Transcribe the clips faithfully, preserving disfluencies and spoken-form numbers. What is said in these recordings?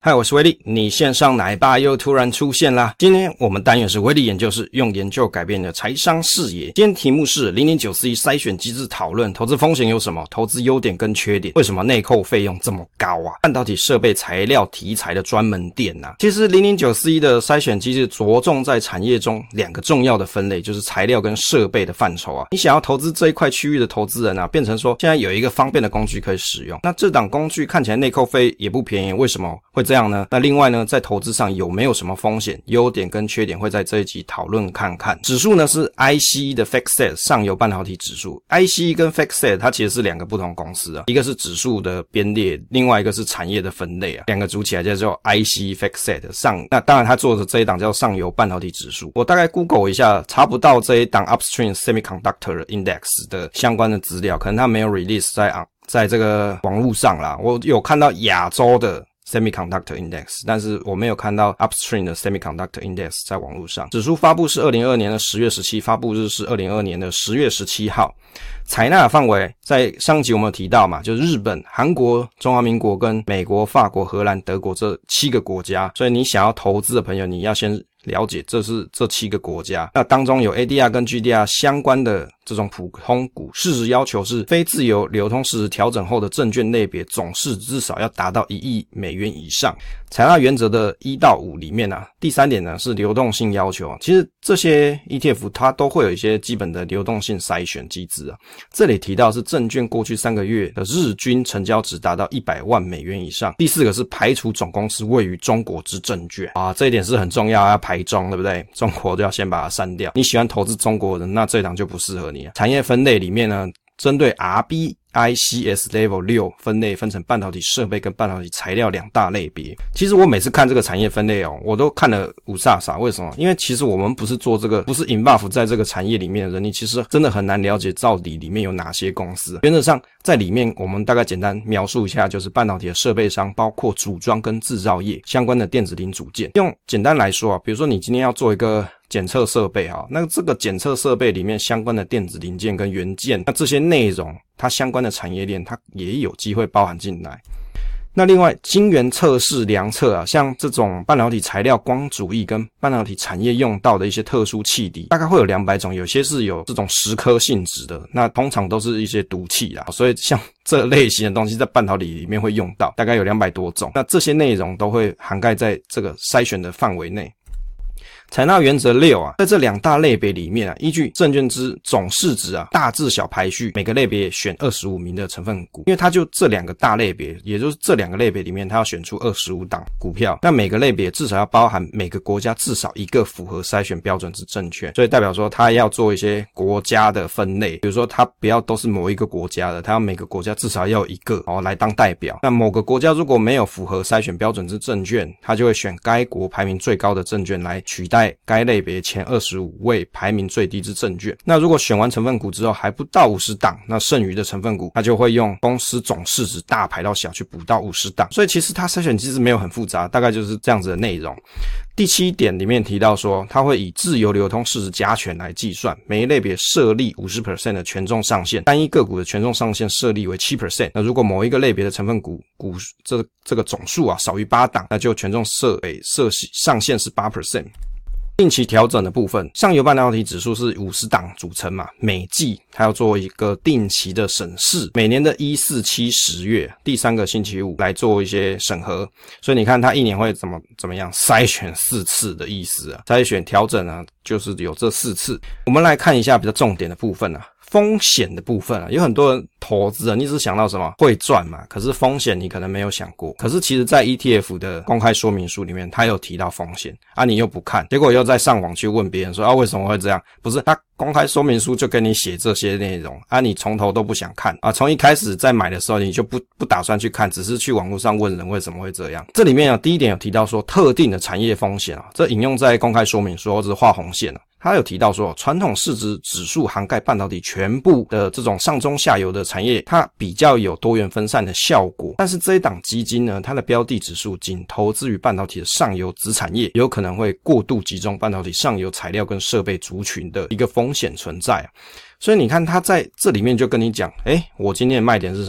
嗨，我是威力，你线上奶爸又突然出现啦。今天我们单元是威力研究室，用研究改变你的财商视野。今天题目是零零九四一筛选机制讨论，投资风险有什么？投资优点跟缺点？为什么内扣费用这么高啊？半导体设备材料题材的专门店啊。其实零零九四一的筛选机制着重在产业中两个重要的分类，就是材料跟设备的范畴啊。你想要投资这一块区域的投资人啊，变成说现在有一个方便的工具可以使用。那这档工具看起来内扣费也不便宜，为什么会这样呢？那另外呢，在投资上有没有什么风险、优点跟缺点，会在这一集讨论看看。指数呢是 I C E 的 FactSet 上游半导体指数。I C E 跟 FactSet 它其实是两个不同公司啊，一个是指数的编列，另外一个是产业的分类啊，两个组起来叫做 I C E FactSet 上。那当然它做的这一档叫上游半导体指数。我大概 Google 一下，查不到这一档 Upstream Semiconductor Index 的相关的资料，可能它没有 release 在在这个网络上啦。我有看到亚洲的Semiconductor Index， 但是我没有看到 Upstream 的 Semiconductor Index 在网络上。指数发布是二零二二年的十月十七，发布日是二零二二年的十月十七号。采纳的范围在上集我们有提到嘛，就是日本、韩国、中华民国跟美国、法国、荷兰、德国这七个国家。所以你想要投资的朋友，你要先了解这是这七个国家。那当中有 A D R 跟 G D R 相关的这种普通股，市值要求是非自由流通市值调整后的证券类别总市值至少要达到一亿美元以上。采纳原则的一到五里面啊，第三点呢是流动性要求。其实这些 E T F 它都会有一些基本的流动性筛选机制啊。这里提到是证券过去三个月的日均成交值达到一百万美元以上。第四个是排除总公司位于中国之证券啊，这一点是很重要，要排中，对不对？中国都要先把它删掉。你喜欢投资中国人，那这档就不适合你。产业分类里面呢，针对 R B I C S Level 六分类分成半导体设备跟半导体材料两大类别。其实我每次看这个产业分类哦，我都看了五煞煞。为什么？因为其实我们不是做这个，不是 involve 在这个产业里面的人，你其实真的很难了解到底里面有哪些公司。原则上在里面我们大概简单描述一下，就是半导体的设备商包括组装跟制造业相关的电子零组件。用简单来说啊，比如说你今天要做一个检测设备哈，那这个检测设备里面相关的电子零件跟元件，那这些内容它相关的产业链它也有机会包含进来。那另外晶圆测试量测啊，像这种半导体材料光阻液跟半导体产业用到的一些特殊气体，大概会有两百种，有些是有这种蚀刻性质的，那通常都是一些毒气啦，所以像这类型的东西在半导体里面会用到，大概有两百多种。那这些内容都会涵盖在这个筛选的范围内。采纳原则六啊，在这两大类别里面啊，依据证券之总市值啊，大至小排序，每个类别选二十五名的成分股。因为它就这两个大类别，也就是这两个类别里面，它要选出二十五档股票。那每个类别至少要包含每个国家至少一个符合筛选标准之证券，所以代表说它要做一些国家的分类，比如说它不要都是某一个国家的，它要每个国家至少要有一个哦来当代表。那某个国家如果没有符合筛选标准之证券，它就会选该国排名最高的证券来取代该类别前二十五位排名最低之证券。那如果选完成分股之后还不到五十档，那剩余的成分股它就会用公司总市值大排到小去补到五十档。所以其实它筛选机制没有很复杂，大概就是这样子的内容。第七点里面提到说，它会以自由流通市值加权来计算，每一类别设立 百分之五十 的权重上限，单一个股的权重上限设立为 百分之七。 那如果某一个类别的成分股股这这个总数啊少于八档，那就权重设为设上限是 百分之八。定期调整的部分，上游半导体指数是五十档组成嘛，每季它要做一个定期的审视，每年的一、四、七、十月第三个星期五来做一些审核。所以你看它一年会怎么怎么样筛选四次的意思啊，筛选调整啊，就是有这四次。我们来看一下比较重点的部分啊。风险的部分啊，有很多人投资人，你只想到什么会赚嘛，可是风险你可能没有想过。可是其实在 E T F 的公开说明书里面，它有提到风险啊，你又不看，结果又在上网去问别人说啊为什么会这样？不是，他公开说明书就跟你写这些内容啊，你从头都不想看啊，从一开始在买的时候你就不不打算去看，只是去网络上问人为什么会这样。这里面啊，第一点有提到说特定的产业风险啊，这引用在公开说明书或者是画红线啊。他有提到说，传统市值指数涵盖半导体全部的这种上中下游的产业，它比较有多元分散的效果。但是这一档基金呢，它的标的指数仅投资于半导体的上游子产业，有可能会过度集中半导体上游材料跟设备族群的一个风险存在。所以你看它在这里面就跟你讲，诶，我今天的卖点是什么？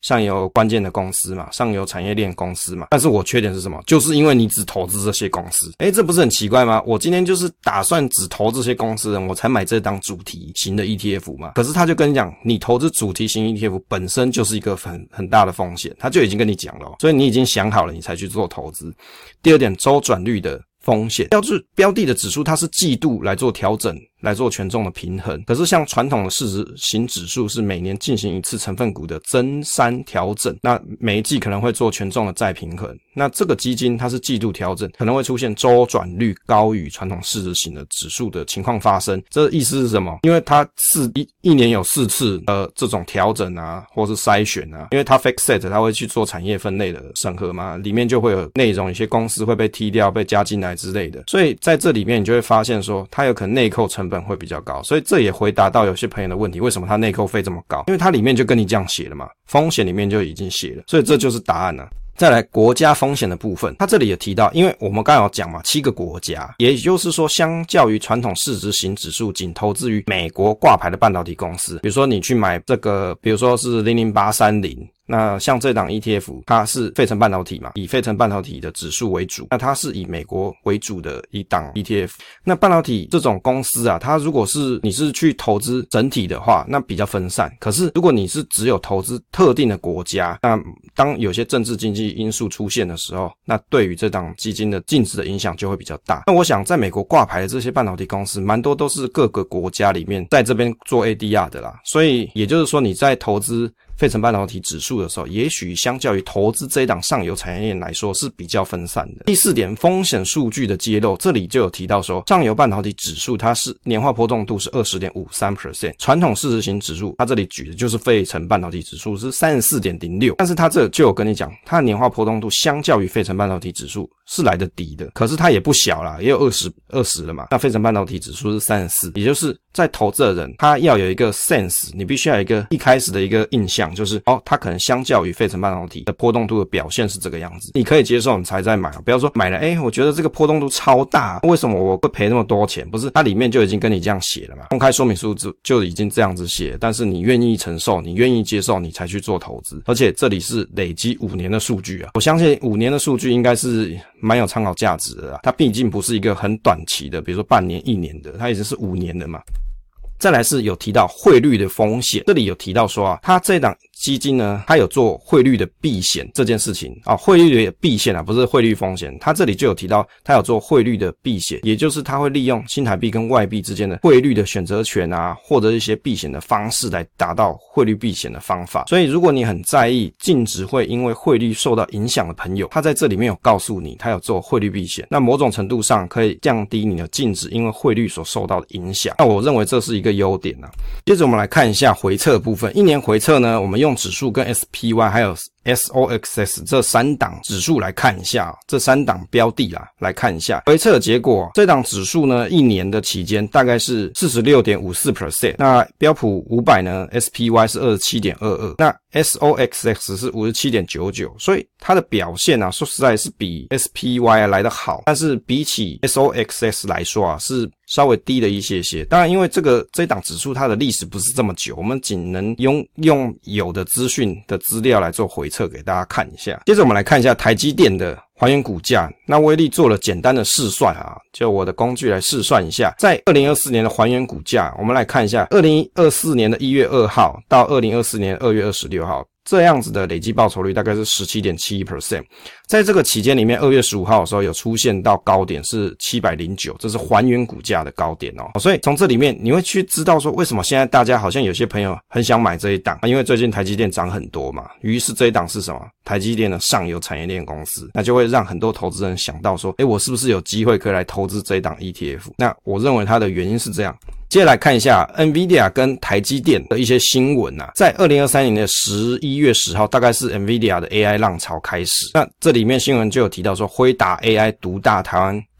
上游关键的公司嘛，上游产业链公司嘛。但是我缺点是什么？就是因为你只投资这些公司。诶，这不是很奇怪吗？我今天就是打算只投这些公司的人，我才买这档主题型的 E T F 嘛。可是他就跟你讲，你投资主题型 E T F 本身就是一个很很大的风险，他就已经跟你讲了，所以你已经想好了，你才去做投资。第二点，周转率的风险，标志标的的指数它是季度来做调整，来做权重的平衡。可是像传统的市值型指数是每年进行一次成分股的增删调整，那每一季可能会做权重的再平衡。那这个基金它是季度调整，可能会出现周转率高于传统市值型的指数的情况发生。这意思是什么？因为它四一一年有四次呃这种调整啊，或是筛选啊，因为它 fix set 它会去做产业分类的审核嘛，里面就会有内容，一些公司会被踢掉、被加进来之类的。所以在这里面你就会发现说，它有可能内扣成本会比较高。所以这也回答到有些朋友的问题，为什么它内扣费这么高？因为它里面就跟你这样写了嘛，风险里面就已经写了，所以这就是答案了。再来国家风险的部分，它这里也提到，因为我们刚刚有讲嘛，七个国家，也就是说相较于传统市值型指数仅投资于美国挂牌的半导体公司，比如说你去买这个，比如说是零零八三零，那像这档 E T F 它是费城半导体嘛，以费城半导体的指数为主，那它是以美国为主的一档 E T F。 那半导体这种公司啊，它如果是你是去投资整体的话，那比较分散。可是如果你是只有投资特定的国家，那当有些政治经济因素出现的时候，那对于这档基金的净值的影响就会比较大。那我想在美国挂牌的这些半导体公司蛮多都是各个国家里面在这边做 A D R 的啦，所以也就是说你在投资费城半导体指数的时候，也许相较于投资这一档上游产业链来说是比较分散的。第四点，风险数据的揭露，这里就有提到说，上游半导体指数它是年化波动度是 百分之二十点五三， 传统市值型指数它这里举的就是费城半导体指数是 三十四点零六， 但是它这就有跟你讲，它的年化波动度相较于费城半导体指数是来得低的，可是它也不小啦，也有二十 二十了嘛。那费城半导体指数是三十四，也就是在投资的人他要有一个 sense， 你必须要有一个一开始的一个印象，就是哦，它可能相较于费城半导体的波动度的表现是这个样子，你可以接受你才再买，不要说买了诶我觉得这个波动度超大，为什么我会赔那么多钱？不是，它里面就已经跟你这样写了嘛，公开说明书就已经这样子写，但是你愿意承受，你愿意接受，你才去做投资。而且这里是累积五年的数据啊，我相信五年的数据应该是蛮有参考价值的啦，它毕竟不是一个很短期的，比如说半年一年的，它已经是五年的嘛。再来是有提到汇率的风险，这里有提到说啊，它这档基金呢，它有做汇率的避险这件事情啊，汇率的避险啊，不是汇率风险。它这里就有提到，它有做汇率的避险，也就是它会利用新台币跟外币之间的汇率的选择权啊，或者一些避险的方式来达到汇率避险的方法。所以如果你很在意净值会因为汇率受到影响的朋友，他在这里面有告诉你，他有做汇率避险，那某种程度上可以降低你的净值因为汇率所受到的影响。那我认为这是一个优点啊。接着我们来看一下回测部分，一年回测呢，我们用指数跟 S P Y 还有 S O X S 这三档指数来看一下，这三档标的啦，来看一下回测结果。这档指数呢，一年的期间大概是 百分之四十六点五四， 那标普五百呢 S P Y 是 二十七点二二， 那 S O X S 是 五十七点九九， 所以它的表现啊，说实在是比 S P Y 来得好，但是比起 S O X S 来说啊，是稍微低了一些些。当然因为这个这档指数它的历史不是这么久，我们仅能用用有的资讯的资料来做回测给大家看一下。接着我们来看一下台积电的还原股价，那威力做了简单的试算啊，就我的工具来试算一下，在二零二四年的还原股价，我们来看一下二零二四年的一月二号到二零二四年二月二十六号，这样子的累计报酬率大概是 百分之十七点七一， 在这个期间里面二月十五号的时候有出现到高点是七百零九，这是还原股价的高点哦。所以从这里面你会去知道说为什么现在大家好像有些朋友很想买这一档，因为最近台积电涨很多嘛，于是这一档是什么？台积电的上游产业链公司，那就会让很多投资人想到说，诶，我是不是有机会可以来投资这一档 E T F？ 那我认为它的原因是这样。接下来看一下 Nvidia 跟台积电的一些新闻啊，在二零二三年的十一月十号，大概是 Nvidia 的 A I 浪潮开始。那这里面新闻就有提到说，辉达 A I 独大台湾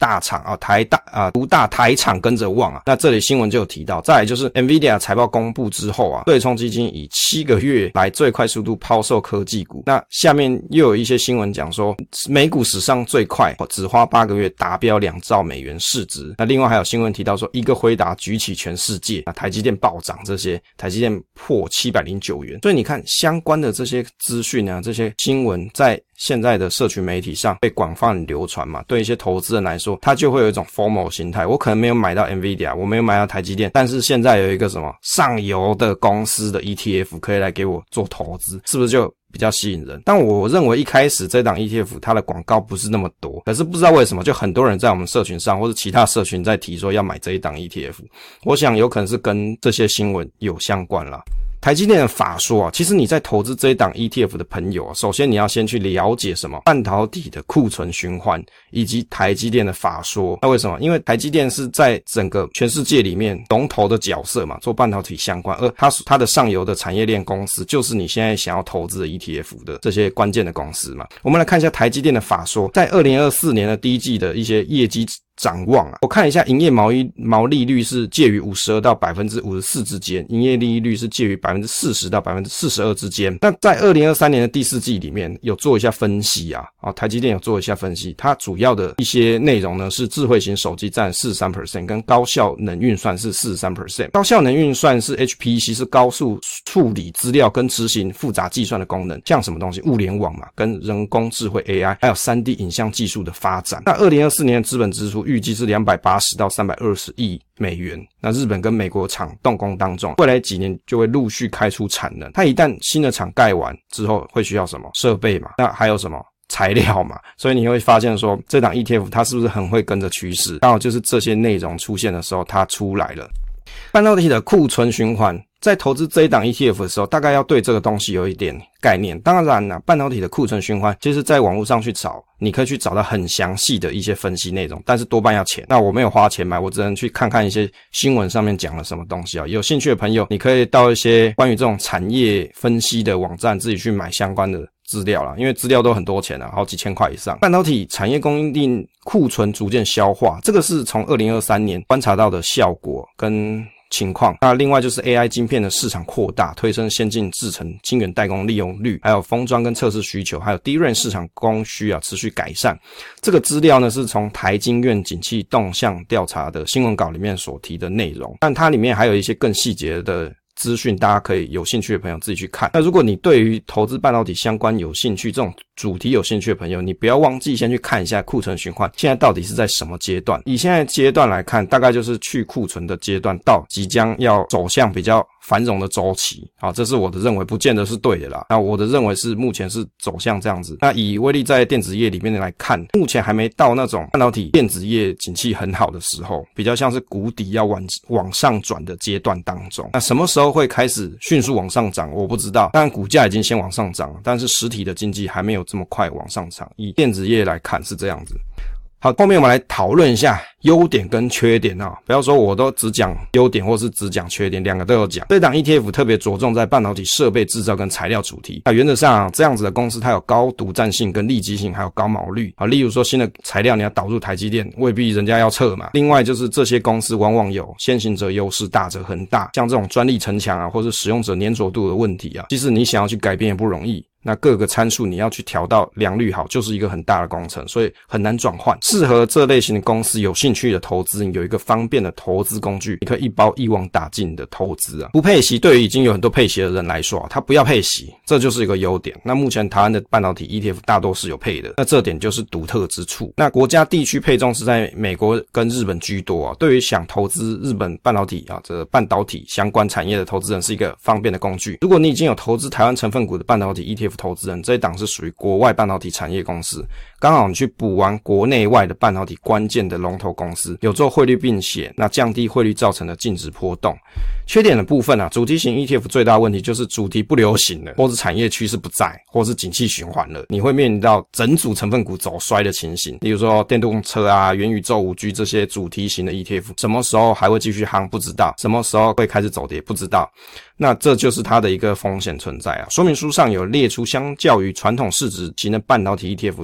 大厂啊，台大啊，独大台厂跟着旺啊。那这里新闻就有提到，再来就是 Nvidia 财报公布之后啊，对冲基金以七个月来最快速度抛售科技股。那下面又有一些新闻讲说，美股史上最快，只花八个月达标两兆美元市值。那另外还有新闻提到说，一个辉达举起全世界，那台积电暴涨，这些台积电破七百零九元。所以你看相关的这些资讯啊，这些新闻在现在的社群媒体上被广泛流传嘛，对一些投资人来说，他就会有一种 FOMO 心态。我可能没有买到 Nvidia， 我没有买到台积电，但是现在有一个什么上游的公司的 E T F 可以来给我做投资，是不是就比较吸引人？但我认为一开始这档 E T F 它的广告不是那么多，可是不知道为什么就很多人在我们社群上或者其他社群在提说要买这一档 E T F， 我想有可能是跟这些新闻有相关啦。台积电的法说啊，其实你在投资这一档 E T F 的朋友啊，首先你要先去了解什么半导体的库存循环以及台积电的法说。那为什么？因为台积电是在整个全世界里面龙头的角色嘛，做半导体相关，而它它的上游的产业链公司就是你现在想要投资的 E T F 的这些关键的公司嘛。我们来看一下台积电的法说，在二零二四年的第一季的一些业绩展望啊，我看一下营业毛利毛利率是介于五十二到百分之五十四之间，营业利率是介于百分之四十到百分之四十二之间。那在二零二三年的第四季里面有做一下分析啊，啊台积电有做一下分析，它主要的一些内容呢是智慧型手机占 百分之四十三， 跟高效能运算是 百分之四十三。 高效能运算是 H P C， 是高速处理资料跟执行复杂计算的功能，像什么东西物联网嘛，跟人工智慧 A I， 还有 三 D 影像技术的发展。那二零二四年的资本支出预计是两百八十到三百二十亿美元。那日本跟美国厂动工当中，未来几年就会陆续开出产能。它一旦新的厂盖完之后，会需要什么设备嘛？那还有什么材料嘛？所以你会发现说，这档 E T F 它是不是很会跟着趋势？刚好就是这些内容出现的时候，它出来了。半导体的库存循环，在投资这一档 E T F 的时候，大概要对这个东西有一点概念。当然啦，半导体的库存循环，其实在网络上去找，你可以去找到很详细的一些分析内容，但是多半要钱。那我没有花钱买，我只能去看看一些新闻上面讲了什么东西啊。有兴趣的朋友，你可以到一些关于这种产业分析的网站，自己去买相关的资料啦，因为资料都很多钱啊，好几千块以上。半导体产业供应链库存逐渐消化，这个是从二零二三年观察到的效果跟情况。那另外就是 A I 晶片的市场扩大，推升先进制程晶圆代工利用率，还有封装跟测试需求，还有 D R A M 市场供需啊持续改善。这个资料呢是从台经院景气动向调查的新闻稿里面所提的内容，但它里面还有一些更细节的资讯，大家可以有兴趣的朋友自己去看。那如果你对于投资半导体相关有兴趣，这种主题有兴趣的朋友，你不要忘记先去看一下库存循环现在到底是在什么阶段。以现在阶段来看，大概就是去库存的阶段到即将要走向比较繁荣的周期。好，这是我的认为，不见得是对的啦。那我的认为是目前是走向这样子。那以威力在电子业里面来看，目前还没到那种半导体电子业景气很好的时候，比较像是谷底要往往上转的阶段当中。那什么时候会开始迅速往上涨，我不知道。当然股价已经先往上涨了，但是实体的经济还没有这么快往上涨。以电子业来看是这样子。好，后面我们来讨论一下优点跟缺点啊，不要说我都只讲优点或是只讲缺点，两个都有讲。这档 E T F 特别着重在半导体设备制造跟材料主题。那原则上、啊、这样子的公司它有高独占性跟利基性，还有高毛率啊。例如说新的材料你要导入台积电，未必人家要撤嘛。另外就是这些公司往往有先行者优势，大者恒大，像这种专利城墙啊，或是使用者粘着度的问题啊，其实你想要去改变也不容易。那各个参数你要去调到良率好，就是一个很大的工程，所以很难转换。适合这类型的公司有兴趣的投资，你有一个方便的投资工具，你可以一包一网打尽的投资啊。不配息对于已经有很多配息的人来说啊，他不要配息，这就是一个优点。那目前台湾的半导体 E T F 大多是有配的，那这点就是独特之处。那国家地区配重是在美国跟日本居多啊，对于想投资日本半导体啊，这半导体相关产业的投资人是一个方便的工具。如果你已经有投资台湾成分股的半导体 E T F 投资人，这一档是属于国外半导体产业公司，刚好你去补完国内外的半导体关键的龙头公司，有做汇率避险，那降低汇率造成的净值波动。缺点的部分啊，主题型 E T F 最大的问题就是主题不流行了，或是产业趋势不在，或是景气循环了，你会面临到整组成分股走衰的情形。例如说电动车啊、元宇宙、五 G 这些主题型的 E T F， 什么时候还会继续夯不知道，什么时候会开始走跌不知道。那这就是它的一个风险存在啊。说明书上有列出相较于传统市值型的半导体 E T F 又特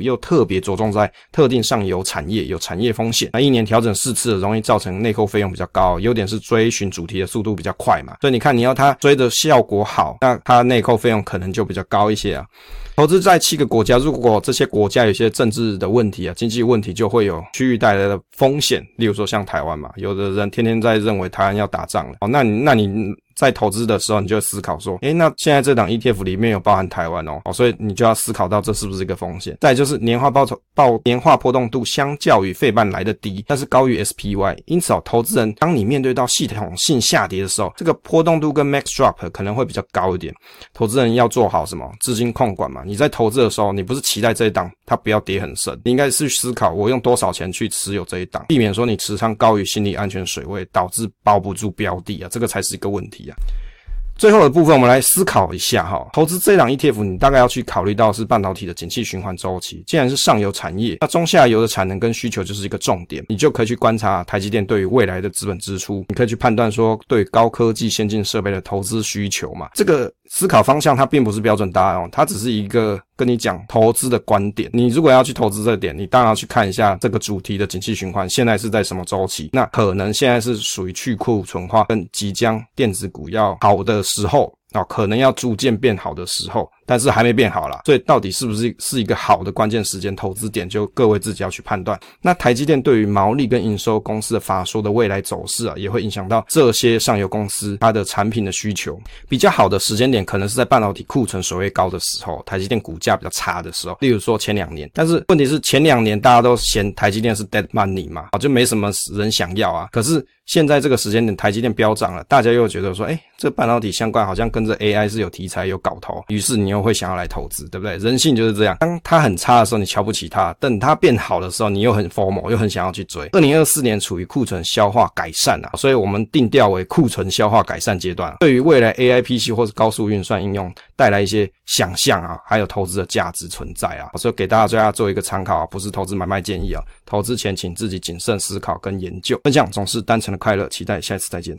别着重在特定上游产业有产业风险，那一年调整四次容易造成内扣费用比较高，优点是追寻主题的速度比较快嘛，所以你看你要它追的效果好，那它内扣费用可能就比较高一些啊。投资在七个国家，如果这些国家有些政治的问题啊，经济问题就会有区域带来的风险，例如说像台湾嘛，有的人天天在认为台湾要打仗了，哦，那你那你在投资的时候，你就会思考说，诶，那现在这档 E T F 里面有包含台湾哦，哦，所以你就要思考到这是不是一个风险。再来就是年化报酬报年化波动度相较于费半来的低，但是高于 S P Y， 因此哦，投资人当你面对到系统性下跌的时候，这个波动度跟 Max Drop 可能会比较高一点。投资人要做好什么资金控管嘛？你在投资的时候，你不是期待这一档它不要跌很深，你应该是思考我用多少钱去持有这一档，避免说你持仓高于心理安全水位，导致抱不住标的啊，这个才是一个问题啊。最后的部分我们来思考一下哈，投资这档 E T F 你大概要去考虑到是半导体的景气循环周期，既然是上游产业，那中下游的产能跟需求就是一个重点，你就可以去观察台积电对于未来的资本支出，你可以去判断说对高科技先进设备的投资需求嘛，这个思考方向它并不是标准答案哦，它只是一个跟你讲投资的观点。你如果要去投资这点，你当然要去看一下这个主题的景气循环现在是在什么周期，那可能现在是属于去库存化跟即将电子股要好的时候，哦，可能要逐渐变好的时候，但是还没变好啦，所以到底是不是是一个好的关键时间投资点，就各位自己要去判断。那台积电对于毛利跟营收公司的法说的未来走势啊，也会影响到这些上游公司它的产品的需求。比较好的时间点可能是在半导体库存水位高的时候，台积电股价比较差的时候，例如说前两年。但是问题是前两年大家都嫌台积电是 dead money 嘛，就没什么人想要啊。可是现在这个时间点台积电飙涨了，大家又觉得说，诶，这半导体相关好像跟着 A I 是有题材有搞头，于是你又会想要来投资，对不对？人性就是这样，当它很差的时候你瞧不起它，等它变好的时候你又很 FOMO 又很想要去追。二零二四年处于库存消化改善啊，所以我们定调为库存消化改善阶段，对于未来 A I P C 或是高速运算应用带来一些想象啊，还有投资的价值存在啊，所以给大家最大做一个参考啊，不是投资买卖建议啊，投资前请自己谨慎思考跟研究。分享总是单纯的快乐，期待下一次再见。